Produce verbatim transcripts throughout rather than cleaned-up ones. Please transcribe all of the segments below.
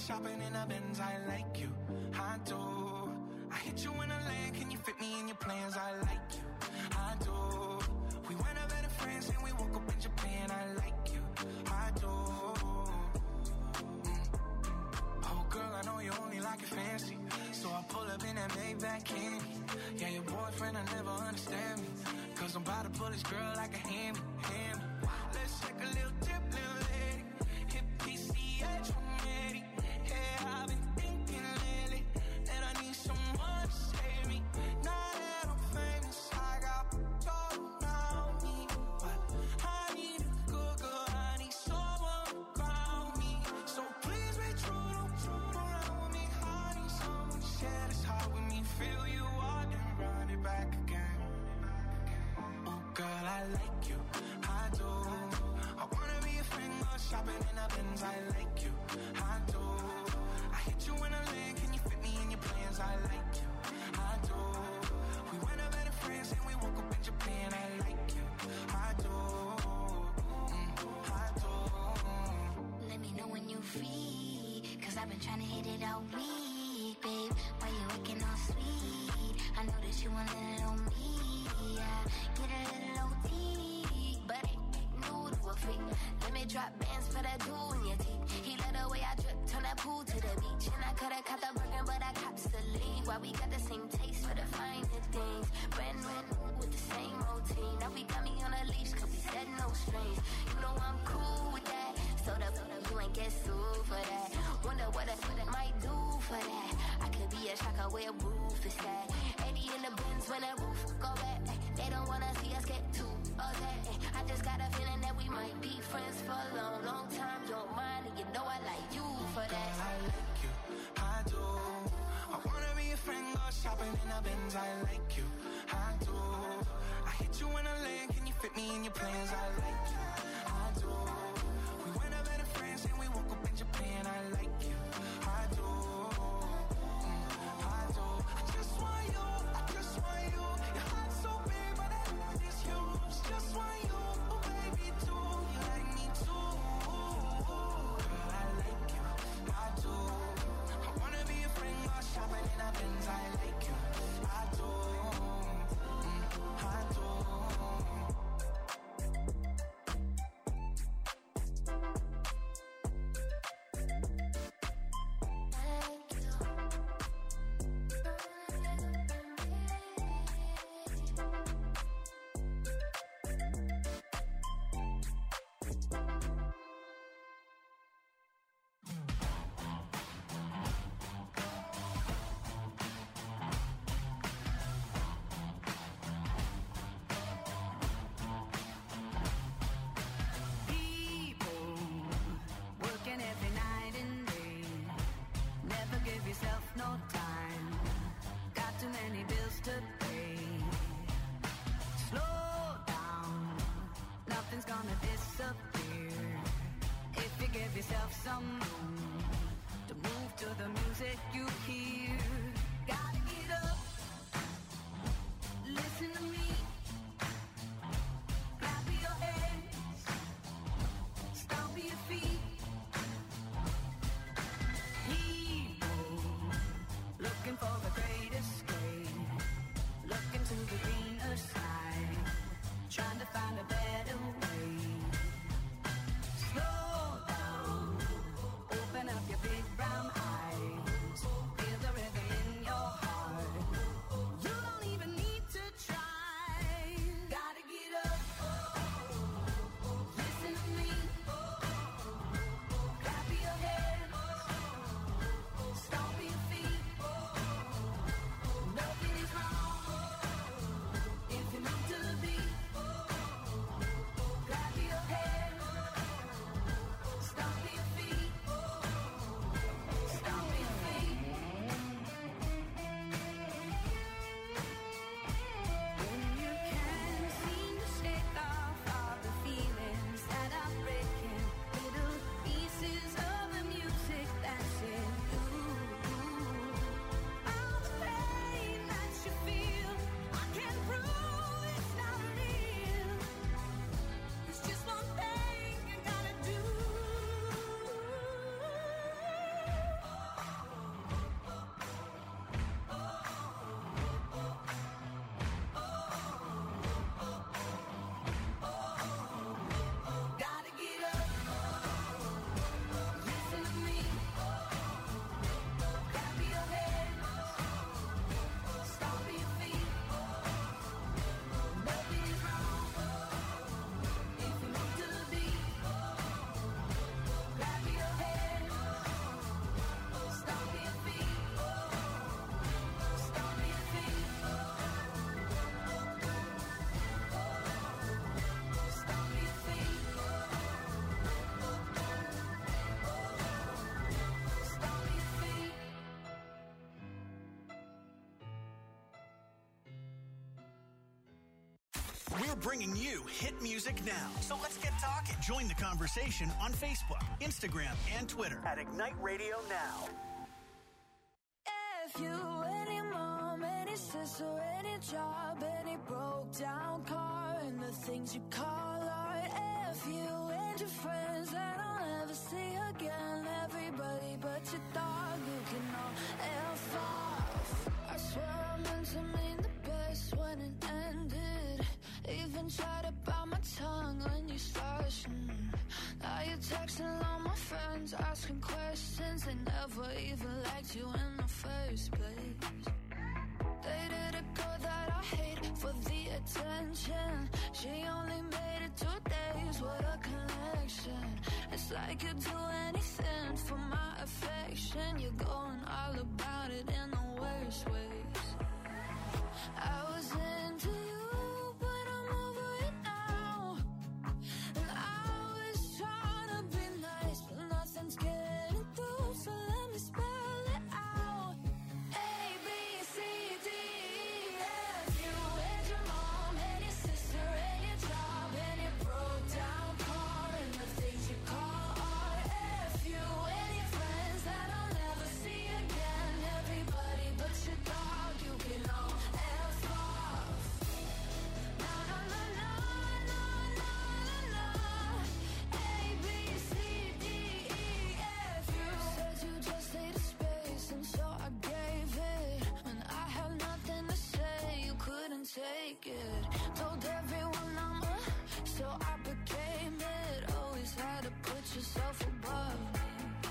shopping in a Benz, I like you, I do. I hit you in a land, can you fit me in your plans? I like you, I do. We went out better friends and we woke up in Japan, I like you, I do. Mm. Oh girl, I know you only like it fancy, so I pull up in that Maybach candy. Yeah, your boyfriend, I never understand me, cause I'm about to pull this girl like a hammy, hammy. Let's take a little dip, little lady. Hit P C H from Eddie. Yeah, I've been thinking lately that I need someone to save me. Now that I'm famous, I got all around me, but I need a good girl, I need someone around me. So please be true, don't true around with me. I need someone to share this heart with me. Feel you out and run it back again. Oh girl, I like you, I do. I wanna be a friend, go shopping in a Benz, I like you, I do. I hit you in a land, can you fit me in your plans? I like you, I do. We went out better friends and we woke up in Japan, I like you, I do, mm, I do. Let me know when you free, cause I've been trying to hit it all week, babe. Why you acting all sweet? I know that you want a little on me, yeah. Get a little O T, but ain't new to a freak. Let me drop bands for that jewel in your teeth. He let the way I drip, turn that pool to the beach. And I coulda caught the Birkin, but I cops the lead. Why we got the same taste for the finer things. Brand new with the same routine. Now we got me on a leash, cause we said no strings. You know I'm cool with that, so the you ain't get sued for that. Wonder what I, what I might do for that. I could be a shocker where a roof is at. eighty in the bins when that roof go back. They don't wanna see us get too upset. I just got a feeling that we might be friends for a long, long time. You're mine and you know I like you for that. Girl, I like you, I do. I wanna be a friend, go shopping in a Benz, I like you, I do. I hit you in a land, can you fit me in your plans? I like you, I do. We went out better friends and we woke up in Japan, I like you, I do, mm, I do. I just want you, I just want you. Your heart's so big, but I love is yours. Just want you, oh baby, too. You like me too, girl, I like you, I do. I wanna be a friend, go shopping in a Benz, I like you, I do, mm, I do. We're bringing you hit music now. So let's get talking. Join the conversation on Facebook, Instagram, and Twitter at Ignite Radio Now. If you, any mom, any sister, any job, any broke down car, and the things you call art. If you and your friends that I'll never see again, everybody but your dog, you can all F off. I swear I meant to mean the best when it ended. Even tried to bite my tongue when you started. Mm. Now you're texting all my friends, asking questions. They never even liked you in the first place. Dated a girl that I hate for the attention. She only made it two days, what a connection. It's like you'd do anything for my affection. You're going all about it in the worst ways. I was into you, but I'm over it now. And I was trying to be nice, but nothing's getting through, so let me spell it out. A, B, C, D, E, F. You and your mom and your sister and your job and your broke down car and the things you call art. F. You and your friends that I'll never see again. Everybody but your dog, you can all F off. No, no, no, no, no, no, no, no. A, B, C, D, E, F. You said you just needed space, and so I gave it. When I had nothing to say, you couldn't take it. Told everyone I'm a, so I became it. Always had to put yourself above me.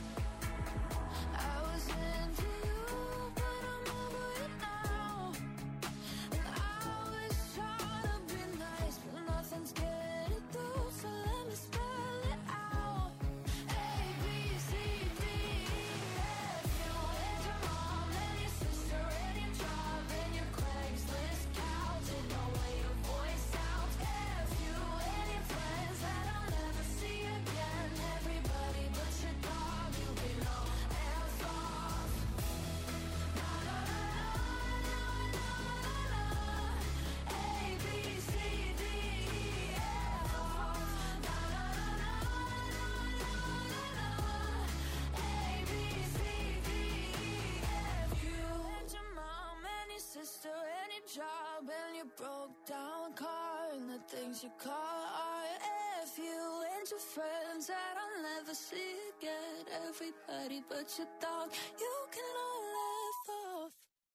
I was into you, but I'm over it now. And I was trying to be nice, but nothing's getting through, so let me spell it out. A, B, C, D, E, F. You and your mom and your sister and your job and your Craigslist couch and the way your voice sounds. F. You and your friends that I'll never see again. Everybody but your dog, you can all F off. No, no, no, no, no, no, no. A, B, C, D, E, F off. No, no, no, no, no, no, no. A, B, C, D, E, F. You and your mom and your sister and your job and your broke down car and the things you call art. F. You and your friends that I'll never see again. Everybody but your dog, you can all F off.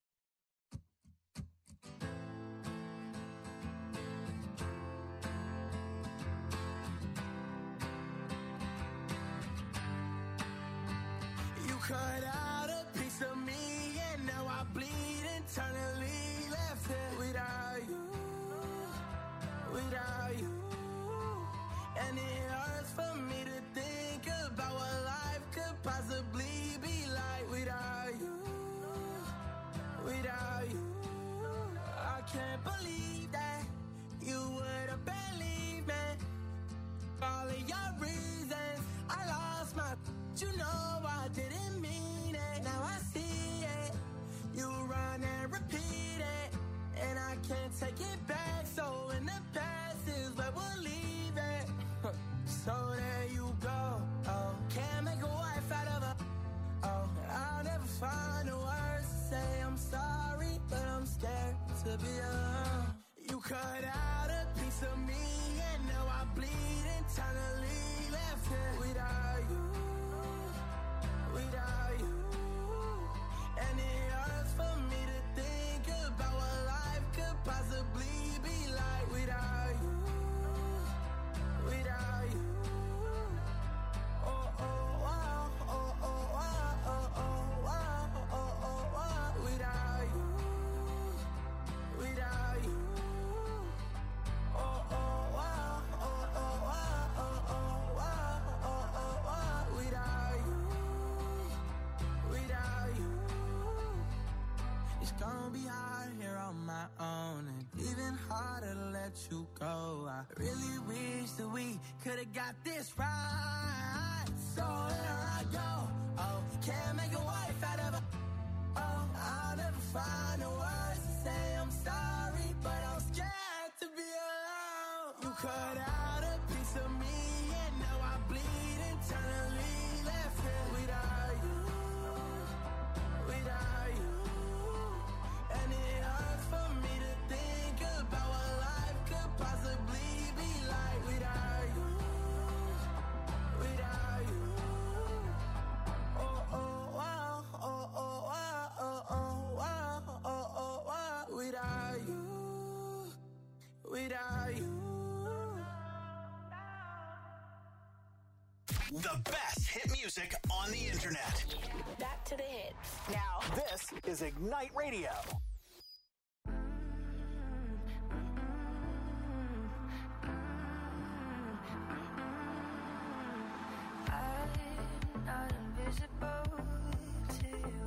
You cut out a piece of me, and now I bleed internally. Left here without you, without you. And it hurts for me to think about what life could possibly be like without you, without you. I can't believe that you would have believed me. All of your reasons, I lost my. You know I didn't mean it. Now I see it. You run and repeat it, and I can't take it back. So in the past is where we'll leave it. So there you go. Oh, can't make a wife out of a. Oh, I'll never find the words to say I'm sorry, but I'm scared to be alone. You cut out a piece of me, and now I bleed internally. Left here without you, without you. And it hurts for me to think about what life could possibly be like without you, without you. Oh, oh, wow, oh, oh, wow, oh, oh, wow, oh, oh, wow, without you, without you. Oh, oh, wow, oh, oh, wow, oh, oh, wow, oh, oh, wow, without you, without you. It's gonna be hard here on my own, and even harder to let you go. I really wish that we could've got this right. So here I go. Oh, can't make a wife out of a. Oh, I'll never find the words to say I'm sorry, but I'm scared to be alone. cut out a piece of me, and now I bleed internally. Left here without you, without you. And it hurts for me to think about what life could possibly be like without you, without you. Oh, oh, wow, oh, oh, wow, oh, oh, wow, oh, oh, wow. Without you, without you. The best hit music on the internet. Back to the hits. Now, this is Ignite Radio. I'm not invisible to you.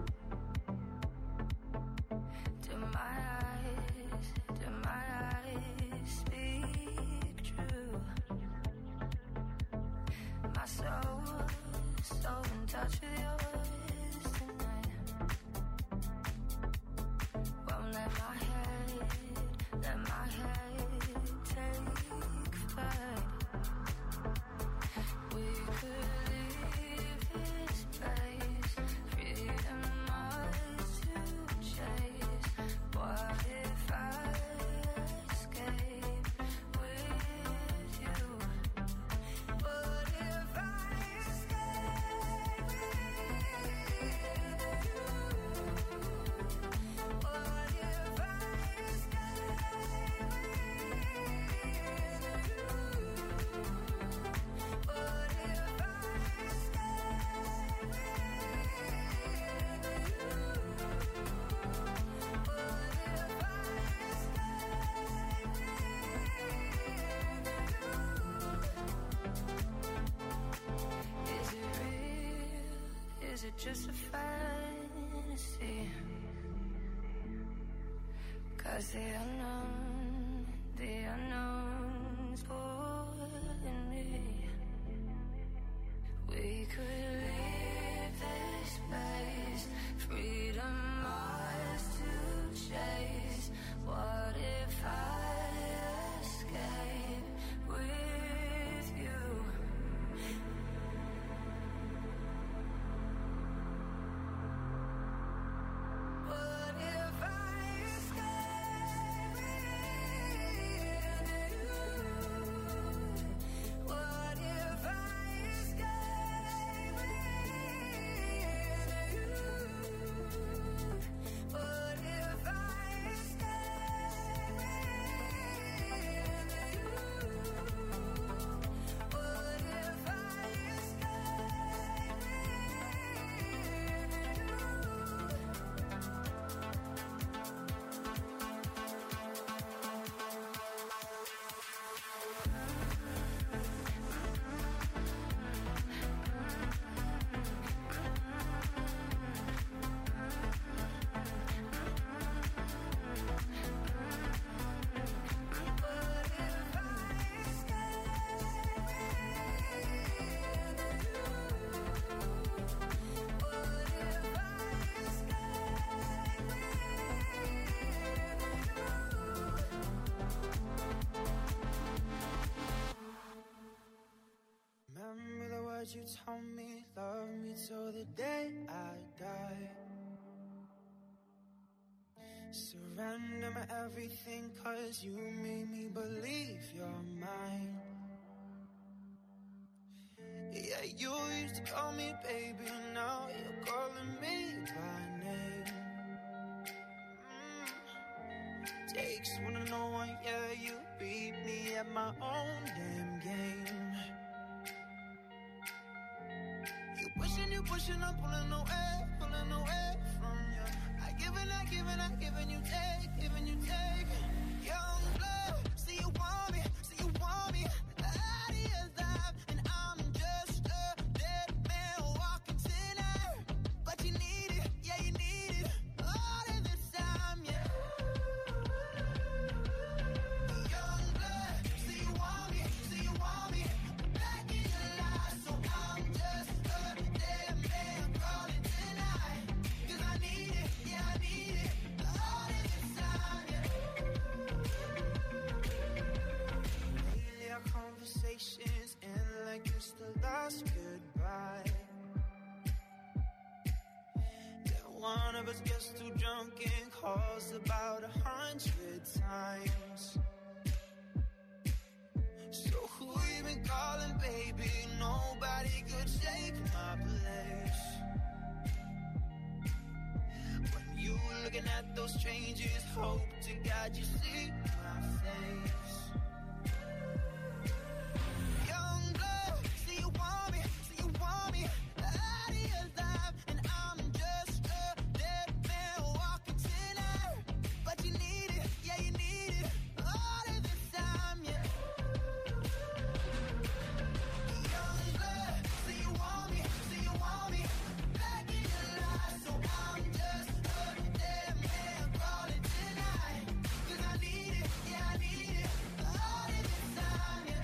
Do my eyes, do my eyes speak true? My soul, so in touch with yours tonight. Won't let my head, let my head take flight. We could leave this place, freedom ours to chase. What if I escape with you? What if I escape with you? What if I Is it real? Is it just a fantasy? 'Cause the unknown, the unknown's pulling me. We could leave this place, freedom ours to chase. What if I escape with you? What if I escape with you? What if I escape with you? What if I escape with you? What if I Remember the words you told me, love me till the day I die. Surrender my everything, 'cause you made me believe you're mine. Yeah, you used to call me baby, now you're calling me by name. Mm. Takes one to know one, yeah, you beat me at my own damn game. You pushing, you pushing, I'm pulling away, pulling away from you. I give and I give and I give and you take, give and you take. Young blood, see you want me, see you want me. Out of your life, and I'm just a dead man walking tonight. But you need it, yeah, you need it. All of this time, yeah. Young blood, see you want me, see you want me. Back in your life, so I'm just a dead man calling tonight. 'Cause I need it, yeah, I need it. All of this time, yeah. last goodbye. Yeah, one of us gets too drunk and calls about a hundred times. So who you been calling, baby? Nobody could take my place. When you looking at those changes, hope to God you see my face. Young blood, see you want me, see you want me out of your life, and I'm just a dead man walking tonight. But you need it, yeah you need it, all of the time, yeah. Young blood, see you want me, see you want me back in your life, so I'm just a dead man calling tonight. Cause I need it, yeah I need it, all of the time, yeah.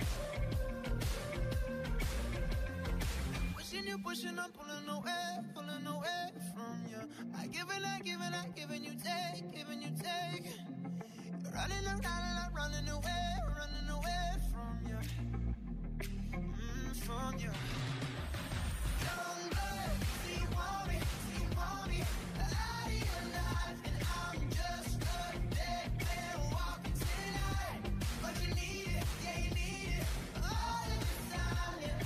Pushing you, pushing, I'm pulling away, pulling away from you. I give and I give and I give and you take, giving you take. You're running around and I'm running away, running away from you, mm, from you. Young blood, see you want me, see you want me out of your life, and I'm just a dead man walking tonight. But you need it, yeah you need it, all of the time, yeah.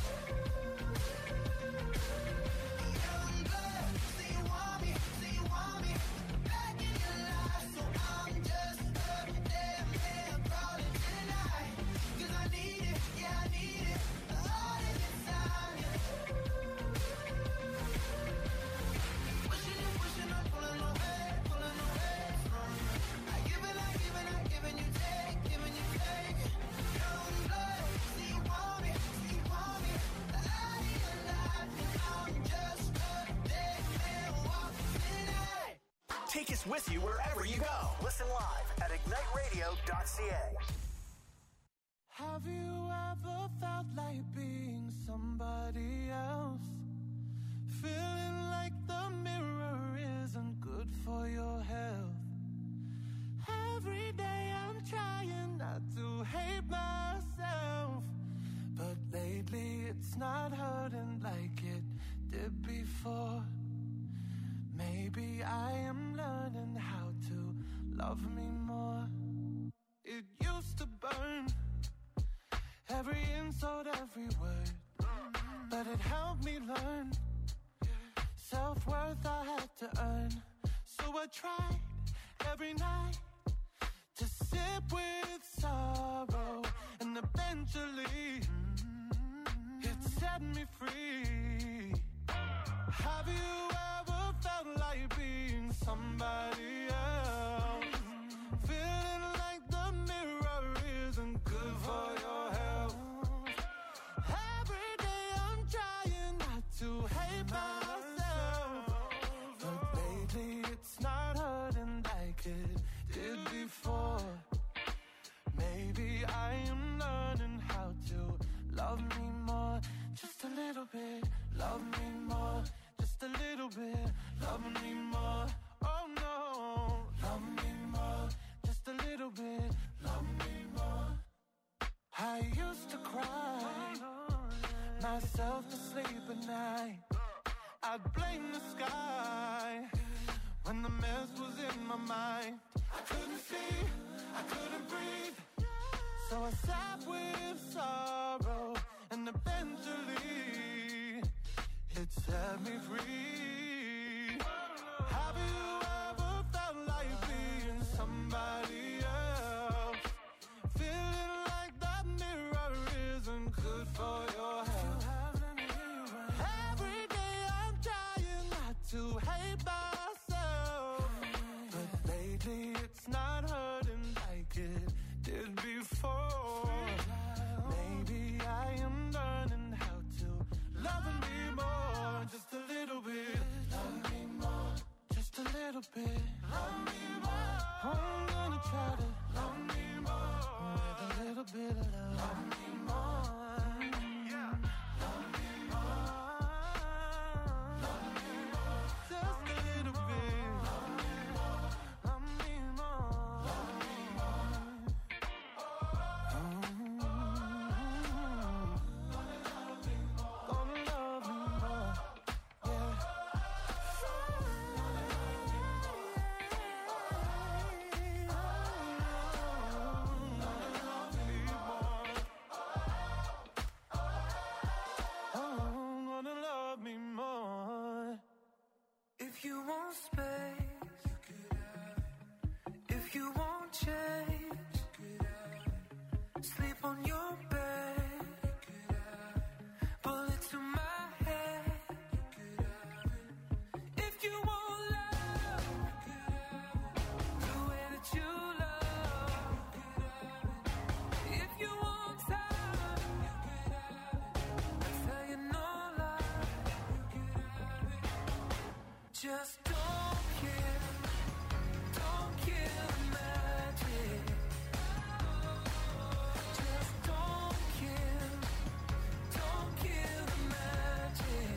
Young blood, see you want me, see you want me back in your life, so I'm just a dead man crawling tonight. Cause I need it, yeah I need it, all of the time, yeah. Pushing you, pushing, I'm pulling away, pulling away from you. I give and I give and I give and you take, giving you take. Young blood, see you want me, see you want me out of your life, and I'm just a dead man walking tonight. Take us with you wherever you go. Listen live at ignite radio dot c a. Have you ever felt like being somebody else? Feeling like the mirror isn't good for your health. Every day I'm trying not to hate myself, but lately it's not hurting like it did before. Maybe I am learning how to love me more. It used to burn, every insult, every word, but it helped me learn self-worth I had to earn. So I tried every night to sip with sorrow, and eventually it set me free. Have you ever felt like being somebody else? Feeling like the mirror isn't good for your health. Every day I'm trying not to hate myself, but lately it's not hurting like it did before. Maybe I am learning how to love me more, just a little bit. Love me more, just a little bit. Love me more, oh no. Love me more, just a little bit. Love me more. I used to cry myself to sleep at night. I'd blame the sky when the mess was in my mind. I couldn't see, I couldn't breathe, so I sat with sorrow, and eventually it set me free. Have you ever felt like being somebody else? Feeling like that mirror isn't good for your health. Every day I'm trying not to hate myself, but lately it's not hurting like it did before. Maybe I am learning how to Just don't kill, don't kill the magic. Just don't kill, don't kill the magic.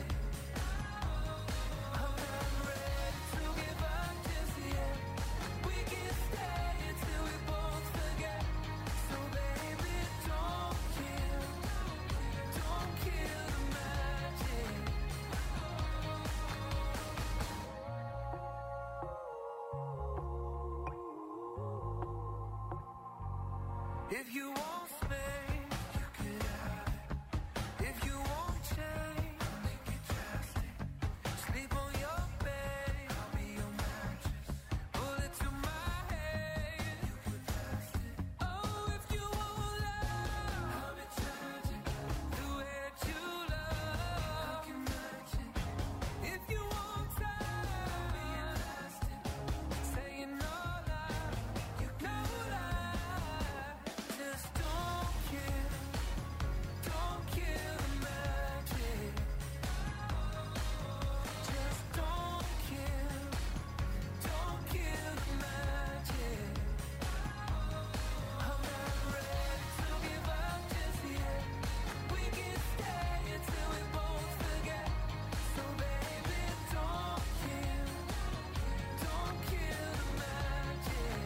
I'm not ready to give up just yet. We can stay until we both forget. So baby, don't kill, don't kill the magic. If you want space, you could have it. If you want change, I'll make it drastic. Sleep on your bed, I'll be your mattress. Bullet to my head, you could pass it. Oh, if you want love, I'll be tragic. The way that you love, I can match it. If you want time, I'll be elastic. Saying no lie, you no lie. Just don't kill, don't kill the magic. Just don't kill, don't kill the magic. I'm not ready to give up just yet. We can stay until we both forget. So baby, don't kill, don't kill the magic.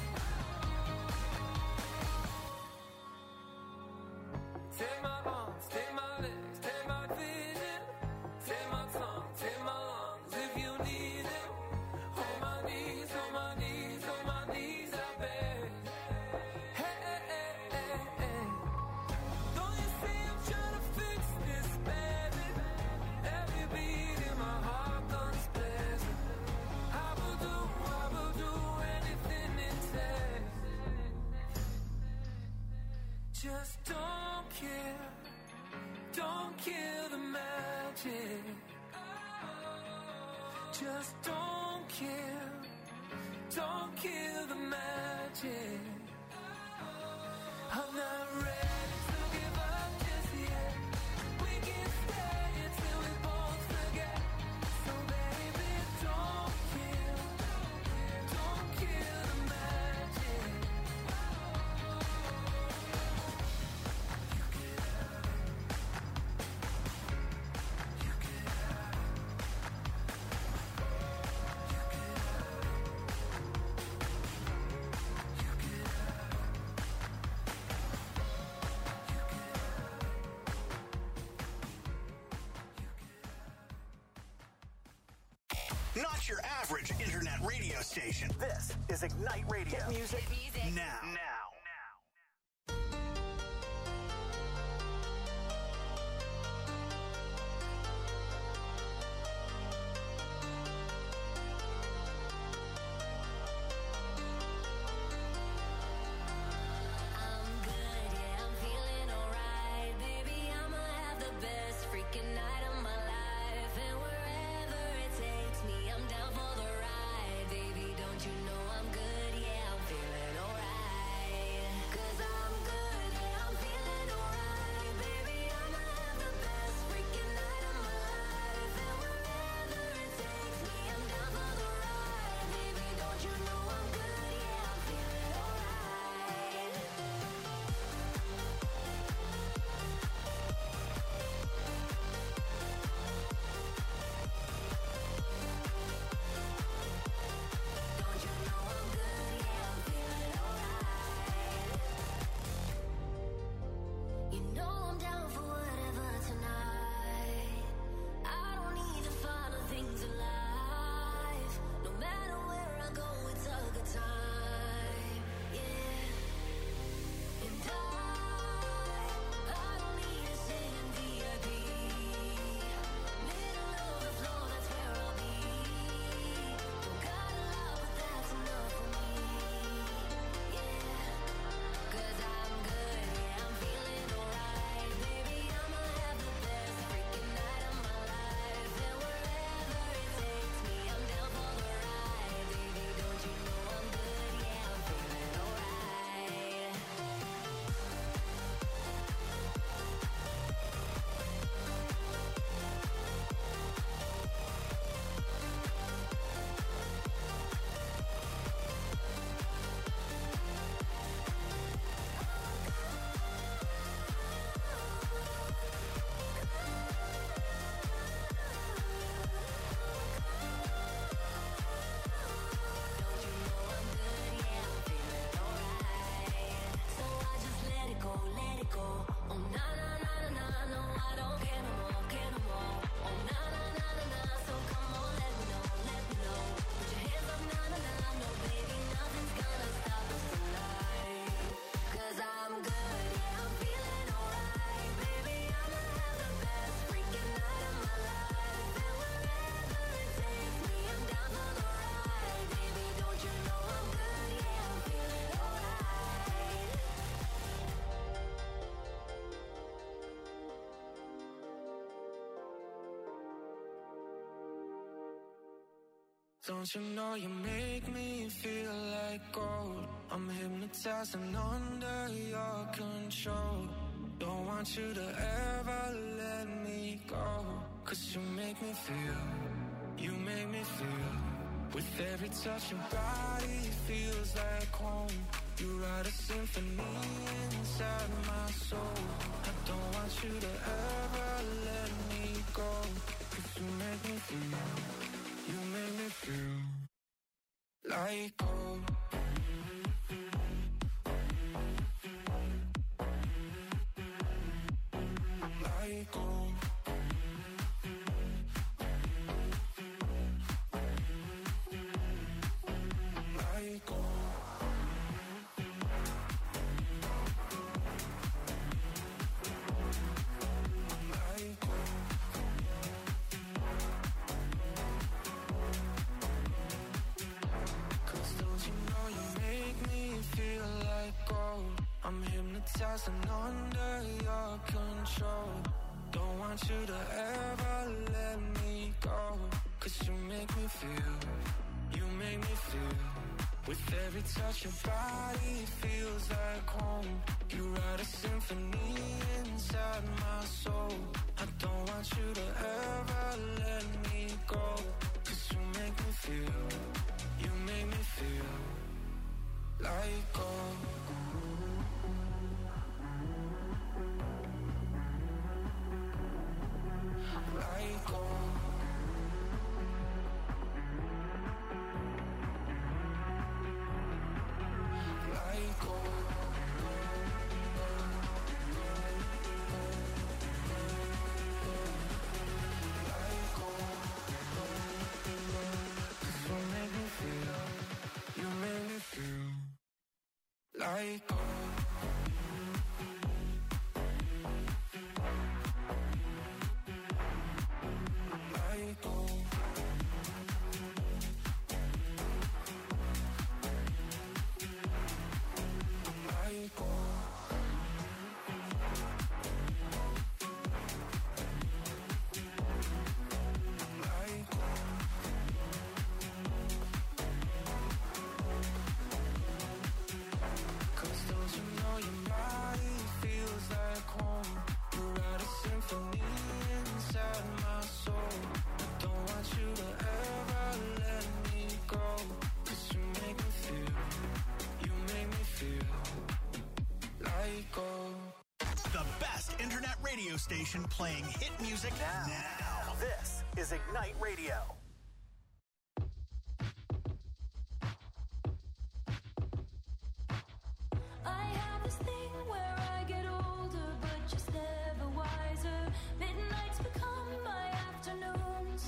Take my arms, take my legs, take my vision, take my tongue, take my lungs if you need it. On my knees, on my knees, on my knees, I beg. Hey, hey, hey, hey, hey. Don't you see I'm trying to fix this, baby? Every beat in my heart guns blazing. I will do, I will do anything it takes. Just don't kill, don't kill the magic. Just don't kill, don't kill the magic. I'm not ready to give up just yet. We can stay until we both forget. So baby, don't kill, don't kill the magic. Not your average internet radio station. This is Ignite Radio. Hit music, now. Now. I'm good, yeah, I'm feeling alright. Baby, I'ma have the best freaking night of my life. And wherever it takes me, I'm down for the ride. Baby, don't you know I'm good, yeah, I'm feeling alright. Don't you know you make me feel like gold? I'm hypnotized and under your control. Don't want you to ever let me go. Cause you make me feel, you make me feel. With every touch your body feels like home. You write a symphony inside my soul. I don't want you to ever let me go. Cause you make me feel, you make me feel like gold. Like gold. Like gold. I'm hypnotized and under your control. Don't want you to ever let me go. Cause you make me feel, you make me feel. With every touch your body feels like home. You write a symphony inside my soul. I don't want you to ever let me go. Cause you make me feel, you make me feel like gold. Like gold. Like gold. Like gold. You make me feel, you make me feel like gold. Radio station playing hit music now. now. This is Ignite Radio. I have this thing where I get older, but just never wiser. Midnights become my afternoons.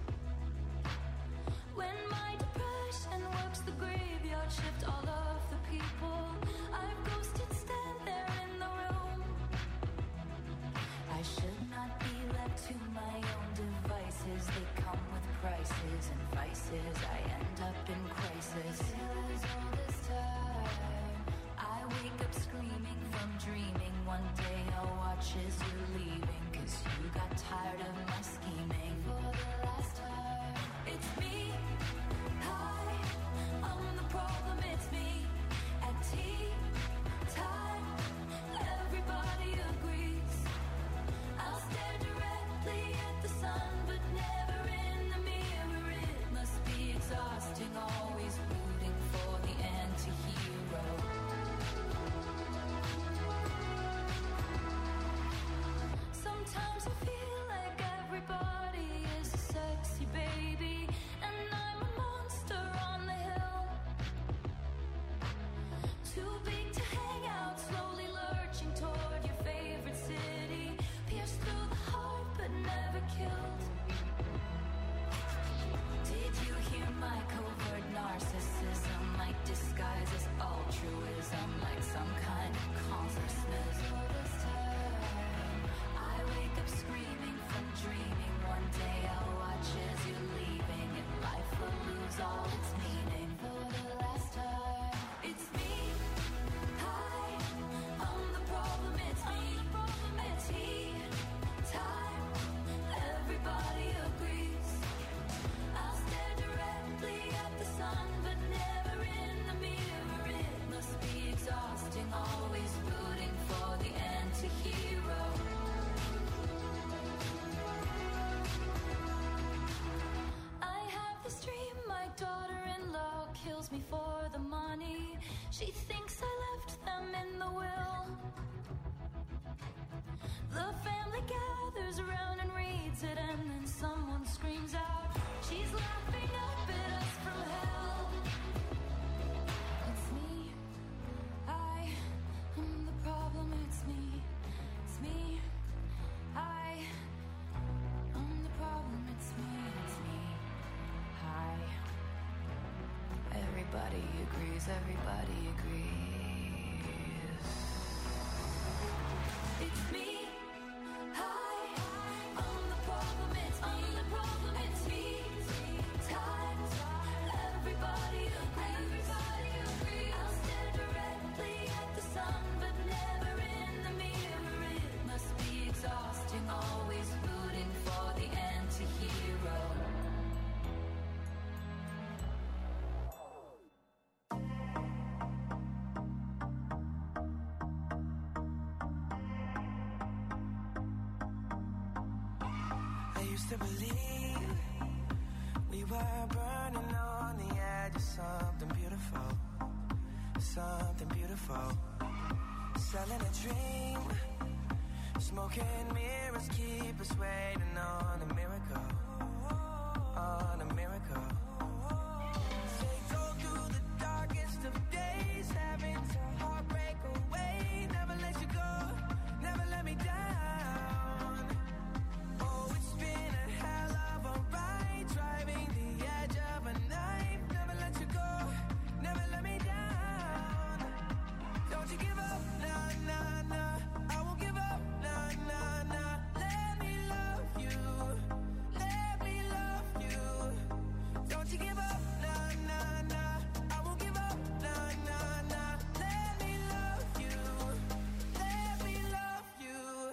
When my depression works the graveyard shift, all of the people I've ghosted stand there in the room. I should not be left to my own devices. They come with prices and vices. I end up in crisis. As all this time, I wake up screaming from dreaming. One day I'll watch as you're leaving, cause you got tired of my scheming. For the last time, it's me. Hi, I'm the problem, it's me. At tea time, everybody agrees. I'll stare directly at the sun, but never in the mirror. It must be exhausting, always rooting for the anti-hero. She thinks I left them in the will. The family gathers around and reads it, and then someone screams out, she's laughing up at us from hell. It's me, I am the problem, it's me, it's me, I am the problem, it's me, it's me, I. Everybody agrees, everybody agrees. It's me. Always rooting for the anti-hero. I used to believe we were burning on the edge of something beautiful, something beautiful. Selling a dream. Smoking mirrors keep us waiting on a miracle, on a miracle. Say go through the darkest of days, having to heartbreak away. Never let you go, never let me down. Oh, it's been a hell of a ride, driving the edge of a knife. Never let you go, never let me down. Don't you give up, nah, nah, nah. I won't give up. Nah, nah, nah, let me love you, let me love you. Don't you give up, nah, nah, nah, I won't give up, nah, nah, nah. Let me love you, let me love you.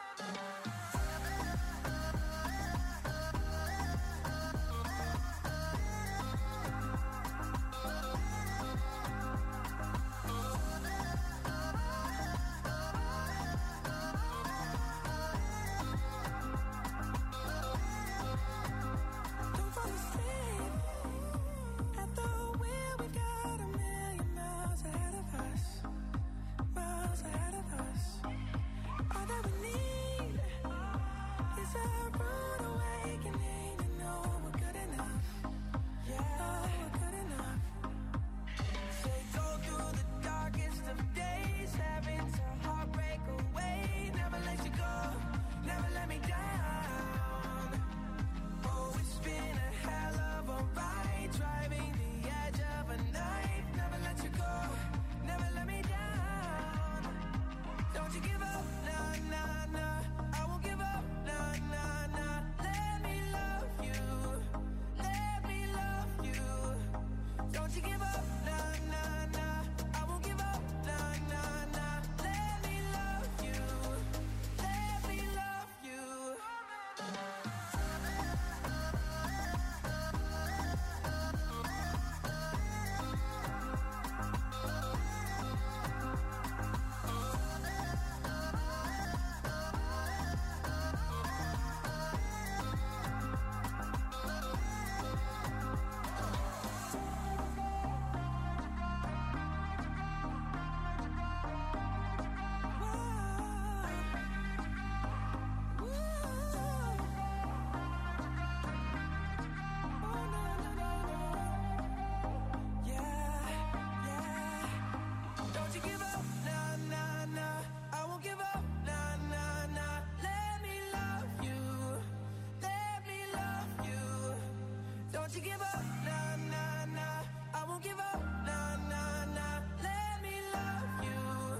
Don't you give up, nah, nah, nah. I won't give up, nah, nah, nah. Let me love you,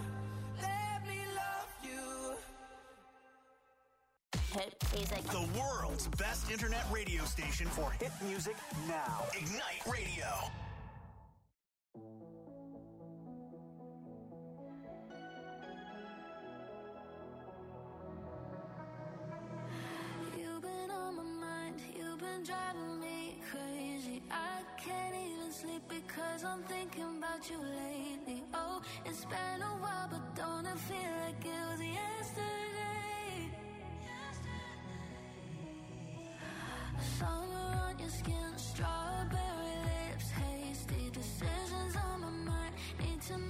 let me love you. Hit music. The world's best internet radio station for hit music now. Ignite Radio. You've been on my mind, you've been driving me crazy. I can't even sleep because I'm thinking about you lately. Oh, it's been a while, but don't it feel like it was yesterday? Summer on your skin, strawberry lips, hasty decisions on my mind. Need to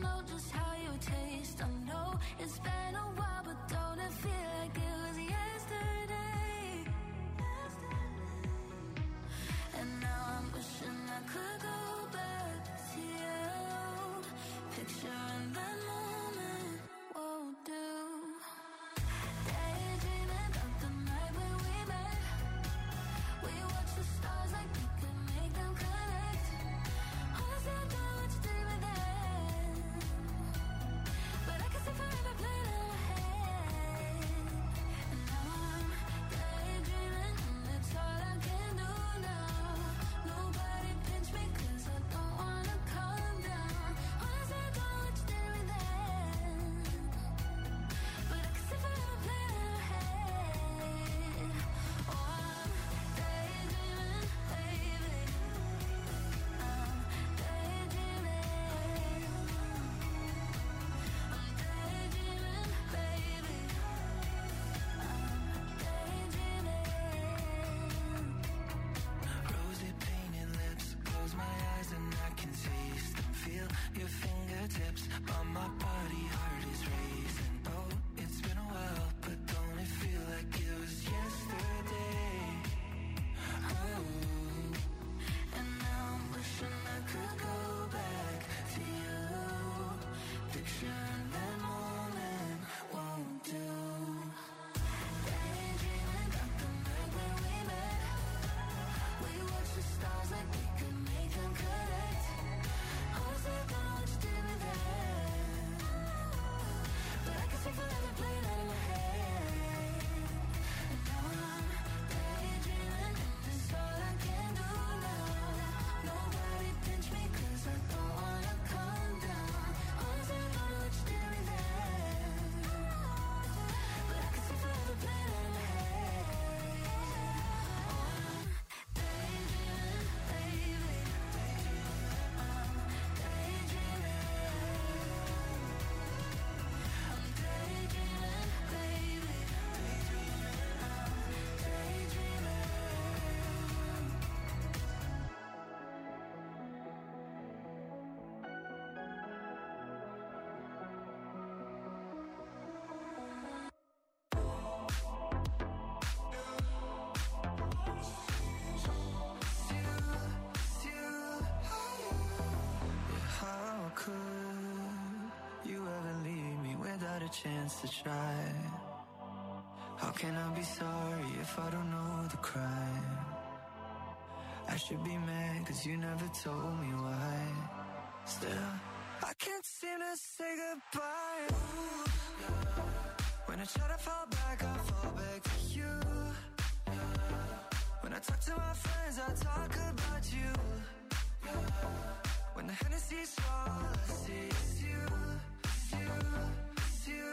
chance to try. How can I be sorry if I don't know the crime? I should be mad cause you never told me why. Still, I can't seem to say goodbye. Ooh, yeah. When I try to fall back, I fall back to you. Yeah. When I talk to my friends, I talk about you. Yeah. When the Hennessy's strong, all I see is you, it's you, it's you.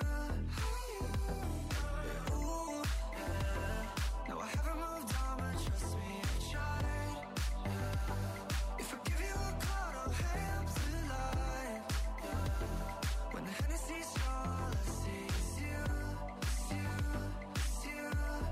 Yeah, ooh, yeah. No, I haven't moved on, but trust me, I tried. Yeah. If I give you a call, don't hang up the line. Yeah. When the Hennessy's strong, all I see is you, it's you, it's you.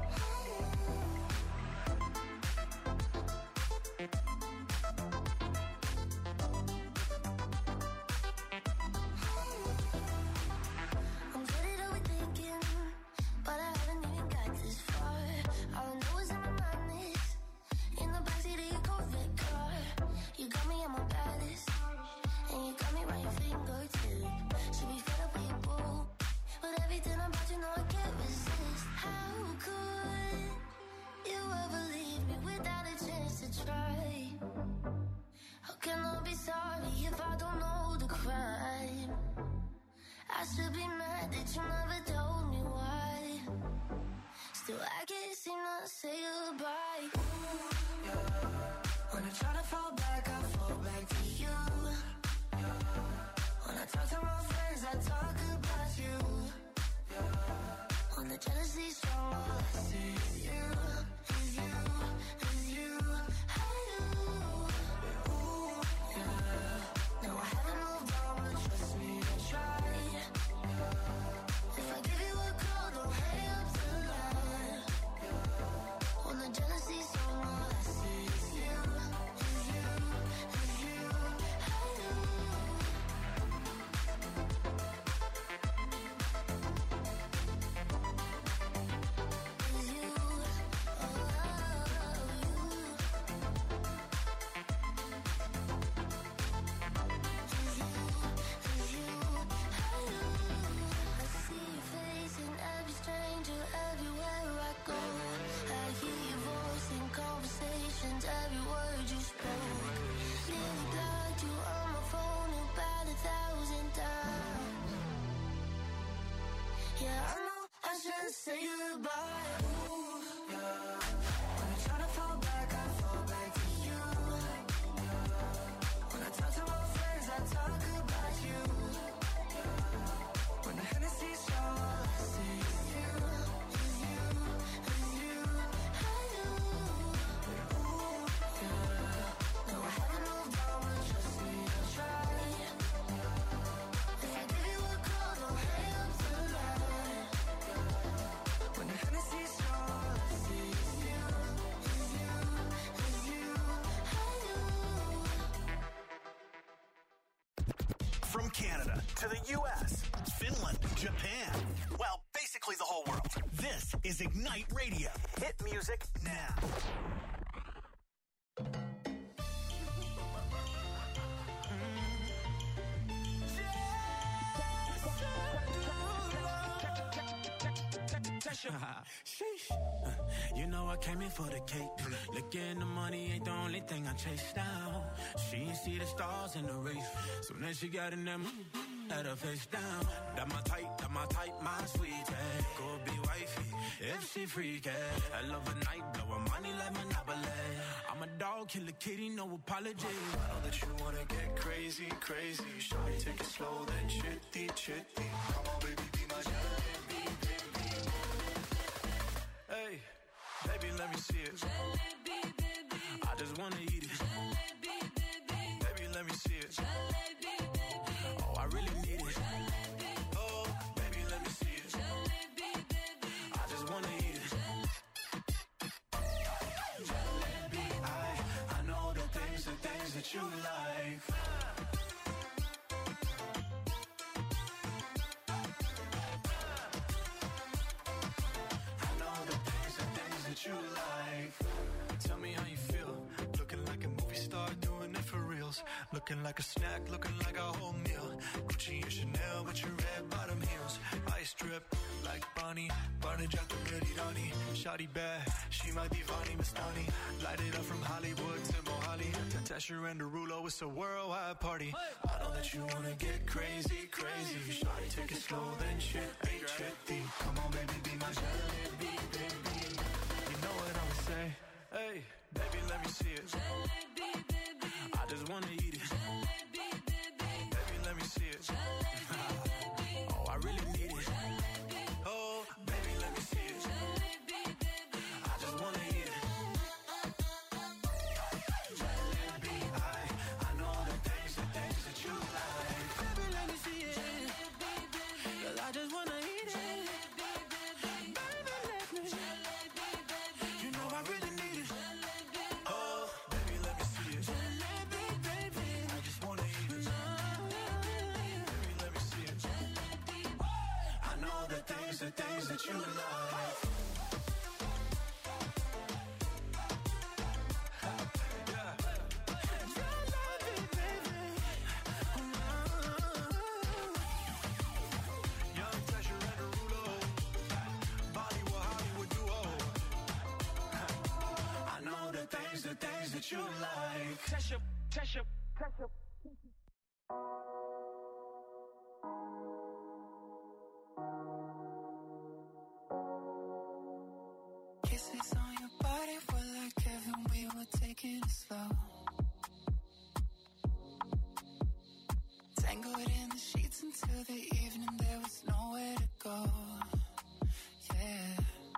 I'm good at overthinking, but I haven't even got this far. All I know is in my mind is in the backseat of your Corvette car. You got me at my baddest, and you got me right your fingertip. Should be fed up with your boo, but everything about you know I can't resist. How could you ever leave me without a chance to try? How can I be sorry if I don't know the crime? I should be mad that you never told me why. Still, I can't seem to say goodbye. Ooh, yeah. When I try to fall back, I fall back to you. Yeah. When I talk to my friends, I talk about you. Yeah. When the jealousy's strong, all I see is you, is you, is you. I do. Yeah, ooh, yeah. No, I haven't moved on, but trust me, I tried. Yeah. If I give you a call, don't hang up the line. Yeah. When the jealousy's strong, all I see is you, is you, is you. I do. Is you, oh, you. I see your face in every stranger, everywhere I go. I hear your voice in conversations, every word you spoke. Nearly blocked you on my phone about a thousand times. Yeah, I know I should say goodbye. Ooh, yeah. When I try to fall back, I fall back to you. Yeah. When I talk to my friends, I talk about you. When the Hennessy's strong, all I see is you, is you, is you. I do. Yeah, ooh, yeah. No, I haven't moved on, but trust me, I tried. If I give you a call, don't hang up the line. When the Hennessy's strong, all I see is you, is you, is you. I do. From Canada to the U S, Finland, Japan. Well, basically the whole world. This is Ignite Radio. Hit music now. Sheesh. Uh, You know I came in for the cake. Looking the money ain't the only thing I chase down. She ain't see the stars in the race. So then she got in them, had her face down. That my type, that my type, my sweetie. Go be wifey, if she freaky. I love a night, blow her money like Monopoly. I'm a dog, kill a kitty, no apology. I know that you wanna get crazy, crazy. Shawty, take it slow, then chitty, chitty. Come on, baby, be my jalebi, baby. Hey, baby, let me see it. Jalebi, baby. I just wanna eat it. Jalebi, baby. Baby, let me see it. Jalebi, baby. Oh, I really need it. Jalebi, Oh, baby, let me see it. jalebi, baby. I just wanna eat it. Jalebi, I, I know the things, the things that you like. I know the things, the things that you like. Tell me how you feel, looking like a movie star, doing it for real. heels. Looking like a snack, looking like a whole meal. Gucci and Chanel with your red bottom heels. Ice drip like Bonnie, Barnage out the ready Donnie. Shawty bad, she might be Vani Mastani. Light it up from Hollywood to Mohali. Tesher and Derulo, it's a worldwide party. I know that you wanna get crazy, crazy. Shawty, take it slow, then chitty, chitty. Come on, baby, be my jalebi, baby. You know what I'ma say? Hey, baby, let me see it. Jalebi, baby. I just wanna eat it. Jalebi, baby. Baby, let me see it. Oh, I really need it. Oh, baby, let me see it. Jalebi, baby. I just wanna eat it. Jalebi, I, I know the things, the things that you like. Baby, let me see it. Jalebi, baby. Girl, I just wanna eat it. Jalebi, baby. Baby, let me. Jalebi, baby. You know I really need it. Jalebi, Oh, baby, let me see it. jalebi, baby. I just wanna eat it. Baby, let me see it. I know the things, the things that you like. Yeah. Jalebi, baby. Young Tesher and Derulo. Bollywood, Hollywood duo. I know the things, the things that you like. Tesher, Tesher, Tesher. Kisses on your body were like heaven, we were taking it slow. Tangled in the sheets until the evening, there was nowhere to go. Yeah.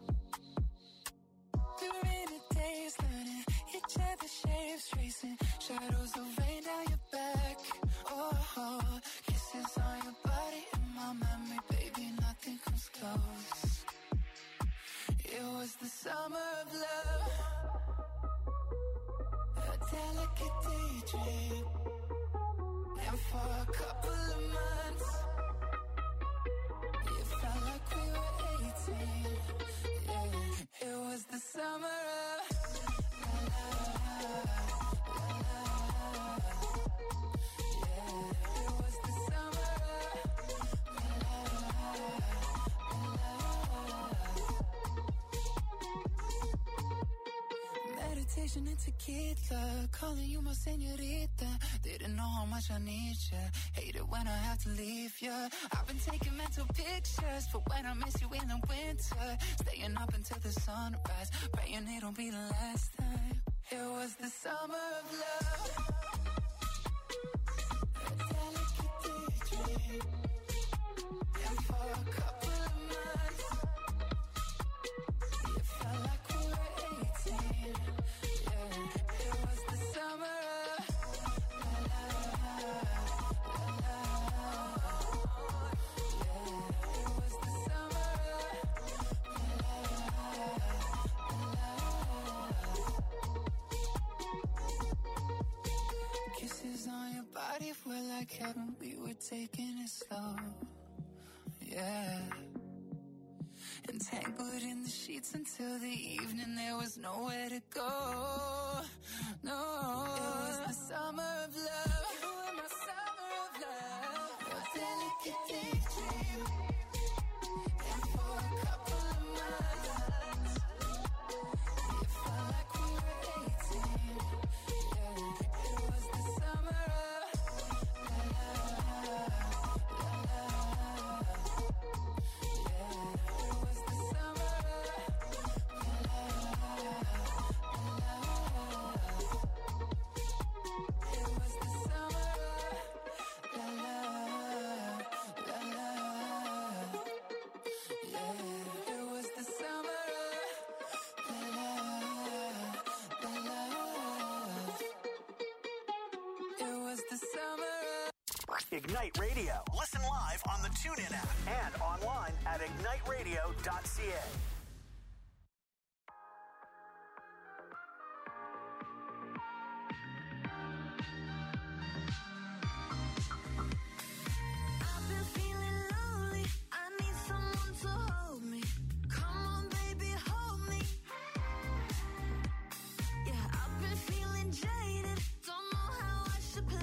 Through rainy days, learning each other's shapes, tracing shadows of rain down your back. Oh, kisses on your body in my memory, baby, nothing comes close. It was the summer of love, a delicate daydream. And for a couple of months, it felt like we were eighteen. Yeah, it was the summer of la la la la la. Yeah, it was the summer of la la la la. Meditation and tequila, calling you my señorita. Didn't know how much I need ya. Hate it when I have to leave ya. I've been taking mental pictures for when I miss you in the winter. Staying up until the sunrise, praying it'll be the last time. It was the summer of love, a delicate daydream. And for a couple of months, it felt like we were eighteen. Yeah, it was the summer of la la la la la. Yeah, it was the summer of la la la. Kisses on your body were like heaven, we were taking it slow. Yeah. Entangled in the sheets until the evening, there was nowhere to go. No, it was the summer of love. You were my summer of love, a delicate daydream. And for a couple of months, it felt like we were eighteen. Yeah, it was the summer of la la la la la. Yeah, it was the summer of la la la la. It was the summer of la la la la. Yeah, it was the summer of la la la la. It was the summer of Ignite Radio. Listen live on the TuneIn app and online at ignite radio dot c a. I've been feeling lonely. I need someone to hold me. Come on, baby, hold me. Yeah, I've been feeling jaded. Don't know how I should play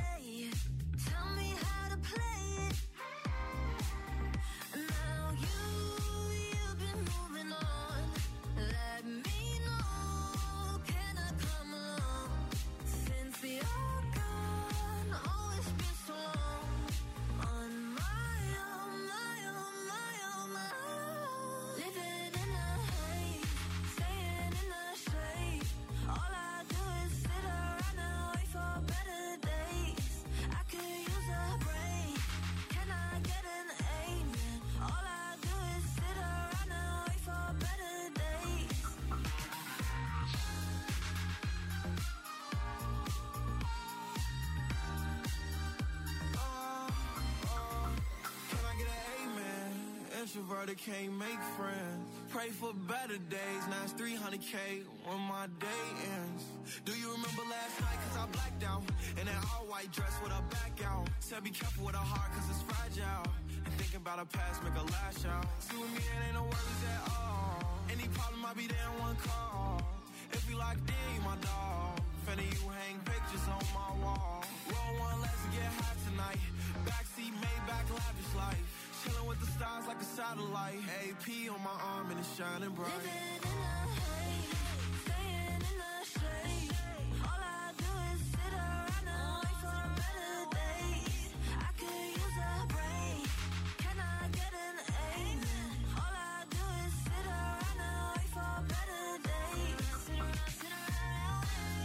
Introverted can't make friends. Pray for better days. Now it's three hundred K when my day ends. Do you remember last night? Cause I blacked out. In that all white dress with a back out. Said be careful with her heart cause it's fragile. And thinking about her past make her lash out. See with me it ain't no worries at all. Any problem I be there in one call. If you locked in, you my dog. Finna you hang pictures on my wall. Roll one, let's get high tonight. Backseat Maybach lavish life. Chillin' with the stars like a satellite. A P on my arm and it's shining bright. Living in the haze, staying in the shade. All I do is sit around and wait for better days. I could use a break. Can I get an amen? All I do is sit around and wait for better days. Sit around, sit around,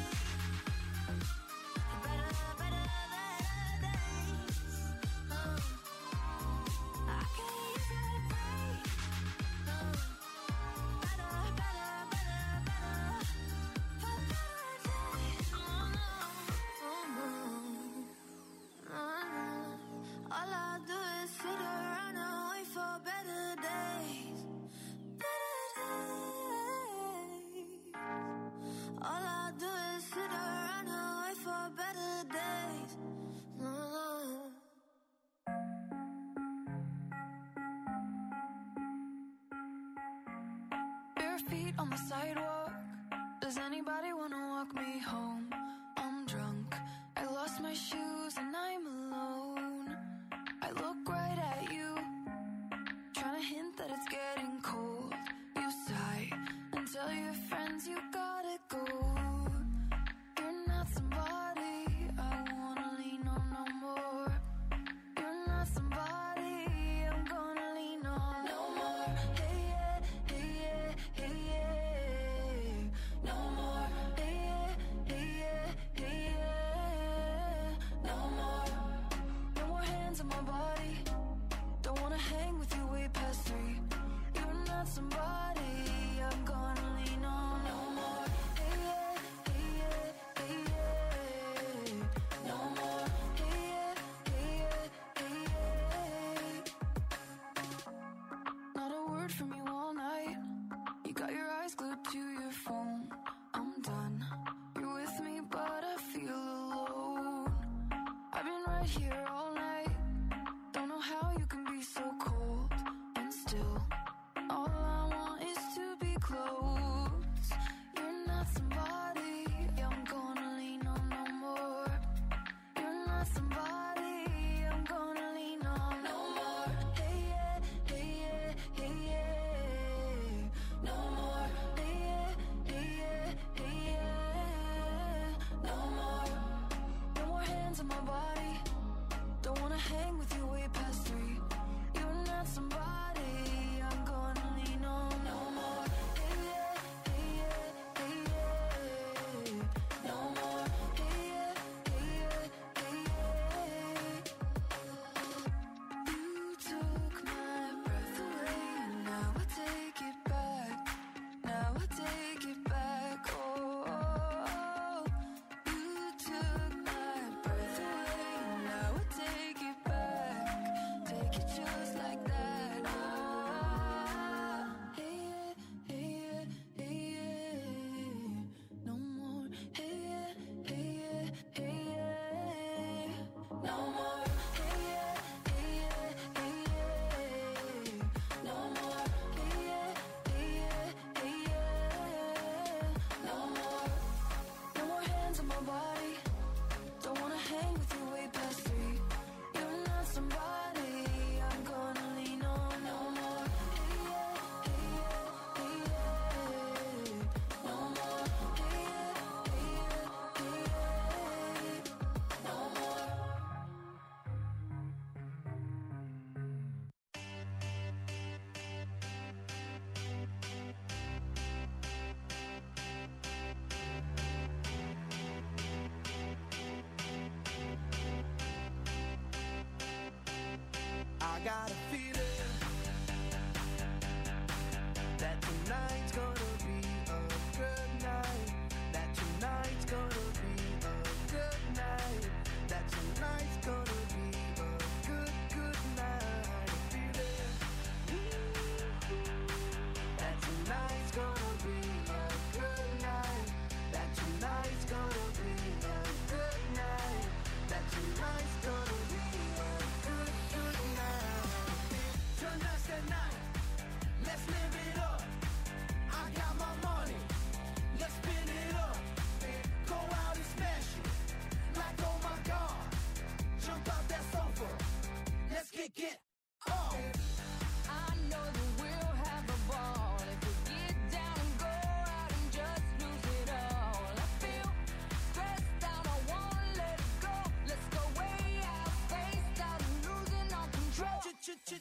better, better, better days. Oh. I can use a break. Oh. Better, better, better, better, for better days. Oh, no. Oh, no. All I do is sit around and wait for better days. Better days. All I do is sit around and wait for better days. Oh. Bare feet on the sidewalk. Does anybody wanna walk me home? I'm drunk. I lost my shoes and I'm alone. I look right at you, trying to hint that it's getting cold. You sigh and tell your friends you gotta go. You're not somebody I wanna lean on no more. You're not somebody I'm gonna lean on no more. Hey yeah, hey yeah, hey yeah. No more. Hey yeah, hey yeah, hey yeah. No more. No more hands on my body. Don't wanna hang with you way past three. You're not somebody I'm gonna lean on no more. Hey yeah, hey yeah, hey yeah. No more. Hey yeah, hey yeah, hey yeah. Not a word from you all night. You got your eyes glued to your phone. I'm done. You're with me, but I feel alone. I've been right here all night. Don't know how you can be so cold and still. All I want is to be close. You're not somebody I'm gonna lean on no more. You're not somebody I'm gonna lean on no more. Hey yeah, hey yeah, hey yeah. No more. Hey yeah, hey yeah, hey yeah. No more. No more hands on my body. Don't wanna hang with you way past three. You're not somebody I'm gonna lean on no more. Hey yeah, hey yeah, hey yeah. No more. Hey yeah, hey yeah, hey yeah. You took my breath away and now I take it back. Now I take it back. Oh, you took my breath away and now I take it back. Take it just like that. Oh, hey yeah, hey yeah, hey yeah. No more. Hey yeah, hey yeah, hey yeah. No more. Hey yeah, hey yeah, hey yeah. No more. Hey yeah, hey yeah, hey yeah. No more. No more hands on my body. Don't wanna hang with you way past three. You're not somebody I'm gonna lean on no more. Hey yeah, hey yeah, hey yeah. No more. Hey yeah, hey yeah, hey yeah. No more. I got a feeling that tonight's gonna be a good night. That tonight's gonna be a good night. That tonight's gonna be a good, good night. A feeling.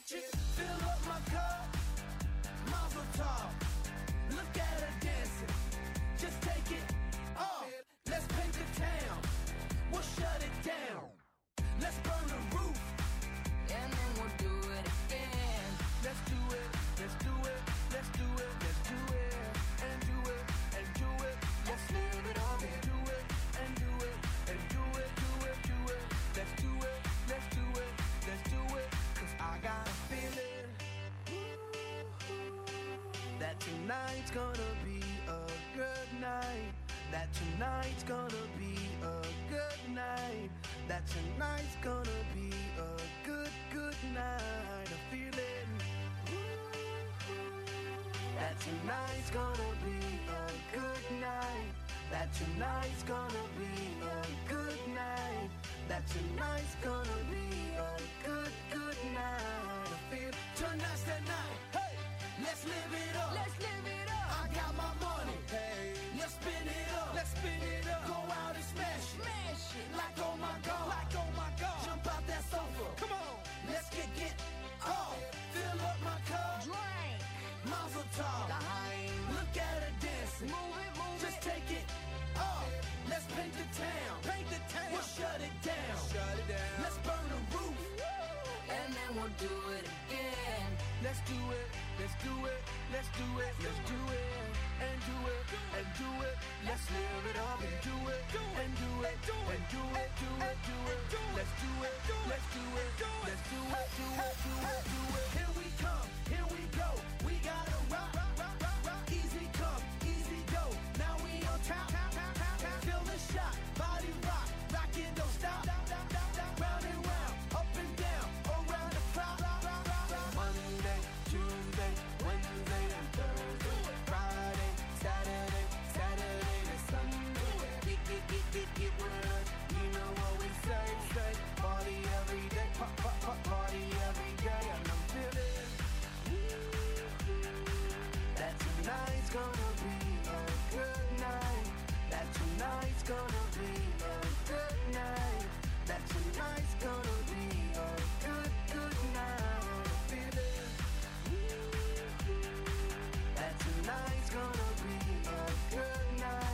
chip. Fill up my cup, Mazel tov. Look at her dancing, just take it off. Let's paint the town, we'll shut it down. Let's burn the roof, and then we'll do it again. Let's do it, let's do it, let's do it, let's do it, and do it, and do it. Let's live it up and do it, and do it, and do it, do it, do it. Let's do it, let's do it, let's do it. Cause I got a feeling that tonight's gonna be a good night. That tonight's gonna be a good night. That tonight's gonna be a good, good night. A feeling that tonight's gonna be a good night. That tonight's gonna be a good night. That tonight's gonna be a good, good night. I feel tonight's the night. Hey, let's live it up. Let's live it up. I got my money. Hey, let's spin it up. Let's spin it up. Go out and smash it. Smash it. Like oh my god. Like oh my god. Jump out that sofa. Come on. Let's get get off. Fill up my cup. Drink. Mazel tov. Look at her dancing. Move it, move Just it. take it off. Let's paint the town. Paint the town. We'll shut it down. Shut it down. Let's burn the roof. And then we'll do it again. Let's do it. Let's do it. Let's do it. Let's do it. And do it. And do it. Let's live it up and do it. And do it. And do it. Do it. Do it. Let's do it. Let's do it. Let's do it. Do it. Do it. Do it. Here we come.